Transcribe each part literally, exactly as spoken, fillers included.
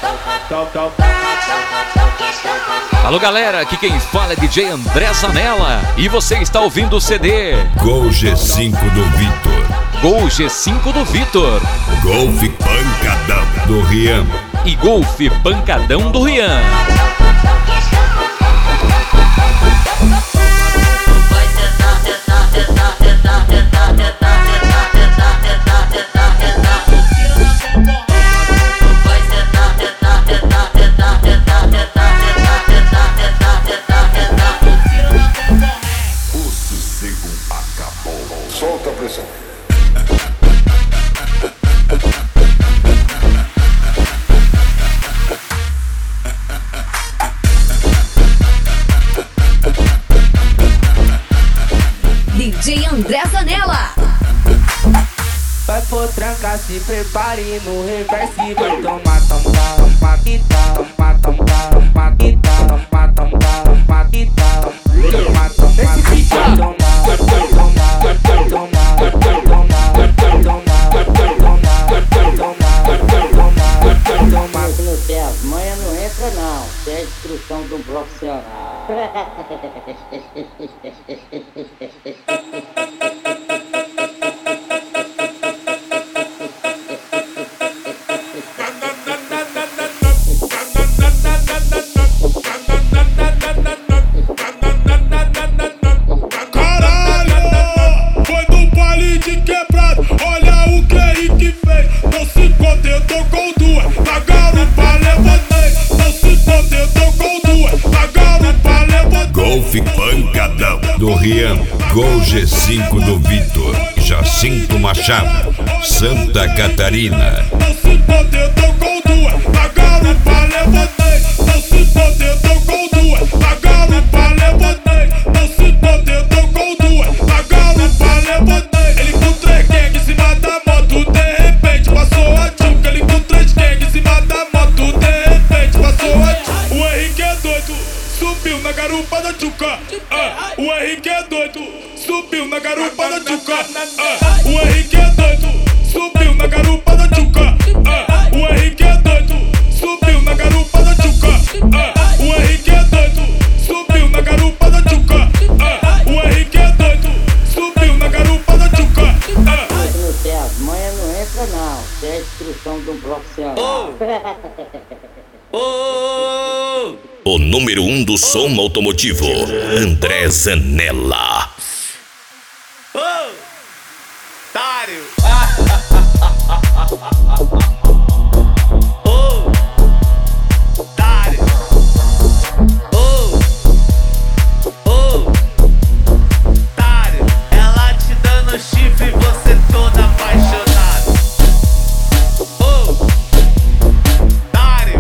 Alô galera, aqui quem fala é D J André Zanella e você está ouvindo o C D Gol G cinco do Vitor. Gol G cinco do Vitor. Golf Pancadão do Rian. E Golf Pancadão do Rian. Solta a pressão. D J André Zanella. Vai por tranca, se prepare no reverse. Vai tomar, tomar, tomar, tomar, tomar, tomar, tomar, tomar, tomar, tomar, tomar, tomar. Esse bicho vai tomar, vai tomar, vai tomar, vai tomar, vai tomar, vai tomar, vai tomar, vai tomar. Se não tem as manhas, não entra não. Tem a instrução de um profissional. Golf Pancadão do Rian. Gol G cinco do Vitor. Jacinto Machado, Santa Catarina. Não se contentou com duas, na garupa levantei. Não se contentou com duas, na garupa levantei. Não se contentou com duas, na garupa levantei. Ele com três gangues em cima da moto, de repente passou a tchuca. Ele com três gangues em cima da moto, de repente passou a tchuca. O Henrique é doido, subiu na garupa da tchuca. Ah, o Henrique é doido, subiu na garupa da tchuca. Ah, o Henrique é doido, subiu na garupa da tchuca. Ah, o Henrique é doido, subiu na garupa da tchuca. Ah, o Henrique é doido, subiu na garupa da tchuca. Ah, o Henrique é doido, subiu na garupa da tchuca. Ah. Se não tem as manhas, não entra não. Tem a instrução de um profissional. O número um do som automotivo, André Zanella. Otário! Otário! Otário! Ela te dando chifre e você todo apaixonado. Otário!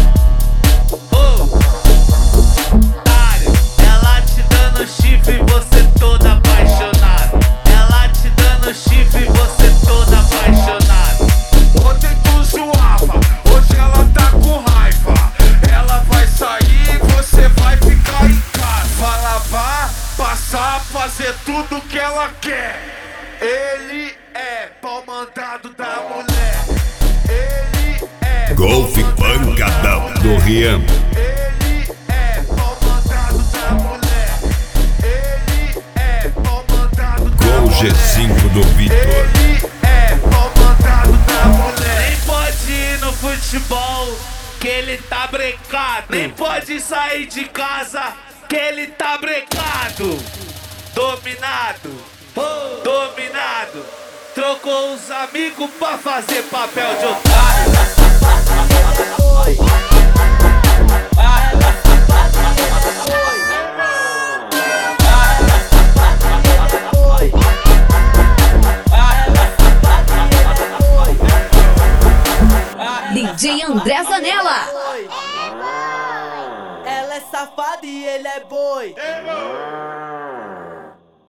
Otário! Ela te dando chifre e você todo apaixonado. Ela te dando chifre e você todo apaixonado. Ontem tu zoava, hoje ela tá com raiva. Ela vai sair e você vai ficar em casa. Vai lavar, passar, fazer tudo que ela quer. Ele é pau mandado da mulher. Ele é Golf Pancadão do Rian. Ele é pau mandado da mulher. Ele é pau mandado da mulher. Gol G cinco do Vitor. Ele é pau mandado da mulher. Nem pode ir no futebol, que ele tá brecado. Nem pode sair de casa, que ele tá brecado. Dominado, dominado. Trocou os amigos pra fazer papel de otário. D J André Zanella. Ela é safada e ele é boi.